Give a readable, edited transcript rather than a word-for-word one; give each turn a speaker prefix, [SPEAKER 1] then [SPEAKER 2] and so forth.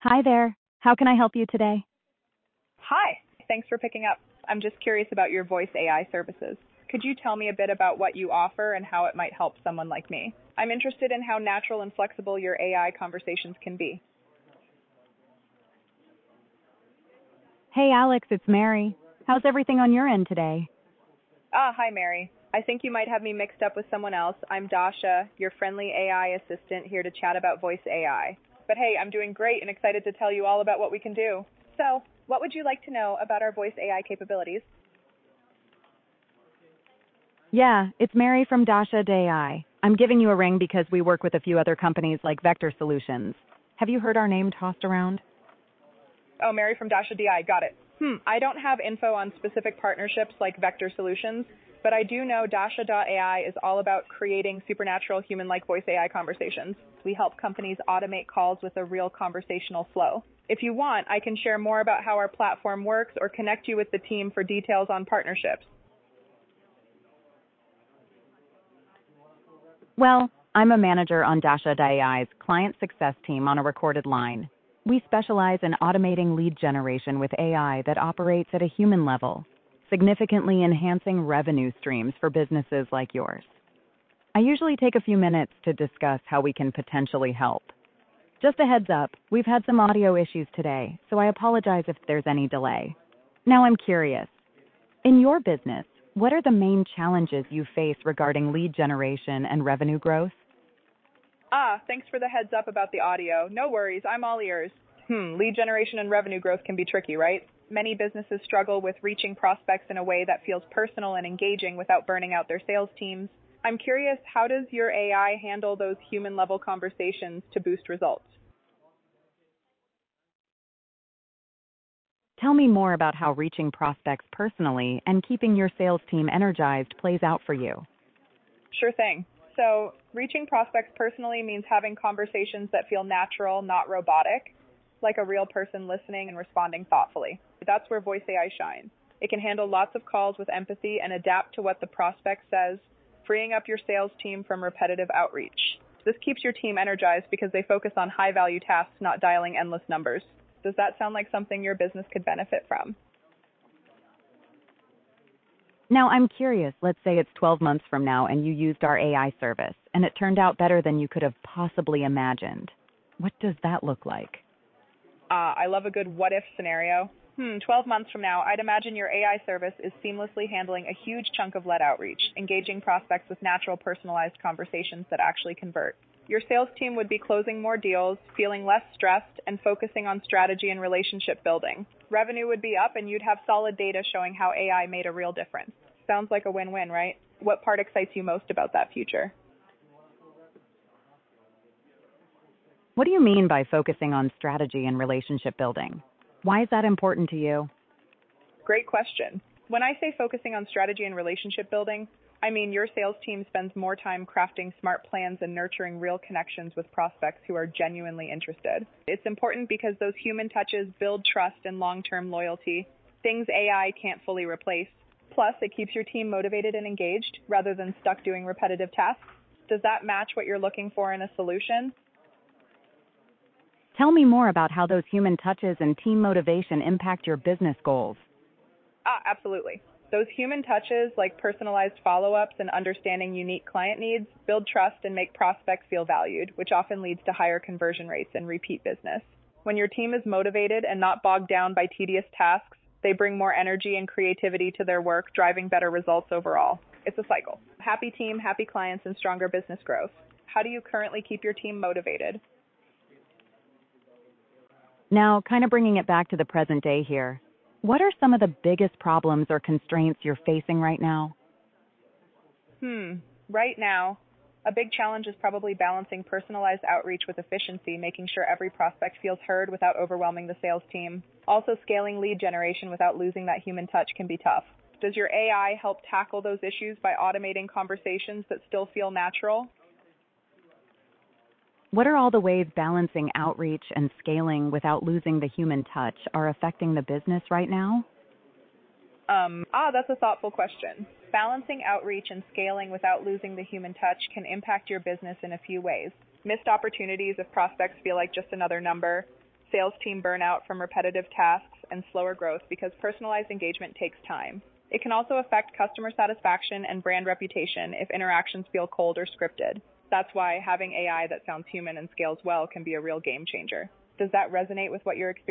[SPEAKER 1] Hi there. How can I help you today?
[SPEAKER 2] Hi. Thanks for picking up. I'm just curious about your voice AI services. Could you tell me a bit about what you offer and how it might help someone like me? I'm interested in how natural and flexible your AI conversations can be.
[SPEAKER 1] Hey, Alex, it's Mary. How's everything on your end today?
[SPEAKER 2] Hi, Mary. I think you might have me mixed up with someone else. I'm Dasha, your friendly AI assistant, here to chat about voice AI. But hey, I'm doing great and excited to tell you all about what we can do. So, what would you like to know about our voice AI capabilities?
[SPEAKER 1] Yeah, it's Mary from Dasha AI. I'm giving you a ring because we work with a few other companies like Vector Solutions. Have you heard our name tossed around?
[SPEAKER 2] Oh, Mary from Dasha DI, got it. I don't have info on specific partnerships like Vector Solutions, but I do know Dasha.ai is all about creating supernatural human-like voice AI conversations. We help companies automate calls with a real conversational flow. If you want, I can share more about how our platform works or connect you with the team for details on partnerships.
[SPEAKER 1] Well, I'm a manager on Dasha AI's client success team on a recorded line. We specialize in automating lead generation with AI that operates at a human level, significantly enhancing revenue streams for businesses like yours. I usually take a few minutes to discuss how we can potentially help. Just a heads up, we've had some audio issues today, so I apologize if there's any delay. Now I'm curious. In your business, what are the main challenges you face regarding lead generation and revenue growth?
[SPEAKER 2] Thanks for the heads up about the audio. No worries, I'm all ears. Lead generation and revenue growth can be tricky, right? Many businesses struggle with reaching prospects in a way that feels personal and engaging without burning out their sales teams. I'm curious, how does your AI handle those human-level conversations to boost results?
[SPEAKER 1] Tell me more about how reaching prospects personally and keeping your sales team energized plays out for you.
[SPEAKER 2] Sure thing. So, reaching prospects personally means having conversations that feel natural, not robotic, like a real person listening and responding thoughtfully. That's where voice AI shines. It can handle lots of calls with empathy and adapt to what the prospect says, freeing up your sales team from repetitive outreach. This keeps your team energized because they focus on high-value tasks, not dialing endless numbers. Does that sound like something your business could benefit from?
[SPEAKER 1] Now, I'm curious, let's say it's 12 months from now and you used our AI service and it turned out better than you could have possibly imagined. What does that look like?
[SPEAKER 2] I love a good what-if scenario. 12 months from now, I'd imagine your AI service is seamlessly handling a huge chunk of lead outreach, engaging prospects with natural, personalized conversations that actually convert. Your sales team would be closing more deals, feeling less stressed, and focusing on strategy and relationship building. Revenue would be up, and you'd have solid data showing how AI made a real difference. Sounds like a win-win, right? What part excites you most about that future?
[SPEAKER 1] What do you mean by focusing on strategy and relationship building? Why is that important to you?
[SPEAKER 2] Great question. When I say focusing on strategy and relationship building, I mean your sales team spends more time crafting smart plans and nurturing real connections with prospects who are genuinely interested. It's important because those human touches build trust and long-term loyalty, things AI can't fully replace. Plus, it keeps your team motivated and engaged rather than stuck doing repetitive tasks. Does that match what you're looking for in a solution?
[SPEAKER 1] Tell me more about how those human touches and team motivation impact your business goals.
[SPEAKER 2] Absolutely. Those human touches, like personalized follow-ups and understanding unique client needs, build trust and make prospects feel valued, which often leads to higher conversion rates and repeat business. When your team is motivated and not bogged down by tedious tasks, they bring more energy and creativity to their work, driving better results overall. It's a cycle. Happy team, happy clients, and stronger business growth. How do you currently keep your team motivated?
[SPEAKER 1] Now, kind of bringing it back to the present day here, what are some of the biggest problems or constraints you're facing right now?
[SPEAKER 2] Right now, a big challenge is probably balancing personalized outreach with efficiency, making sure every prospect feels heard without overwhelming the sales team. Also, scaling lead generation without losing that human touch can be tough. Does your AI help tackle those issues by automating conversations that still feel natural?
[SPEAKER 1] What are all the ways balancing outreach and scaling without losing the human touch are affecting the business right now?
[SPEAKER 2] That's a thoughtful question. Balancing outreach and scaling without losing the human touch can impact your business in a few ways. Missed opportunities if prospects feel like just another number, sales team burnout from repetitive tasks, and slower growth because personalized engagement takes time. It can also affect customer satisfaction and brand reputation if interactions feel cold or scripted. That's why having AI that sounds human and scales well can be a real game changer. Does that resonate with what you're experiencing?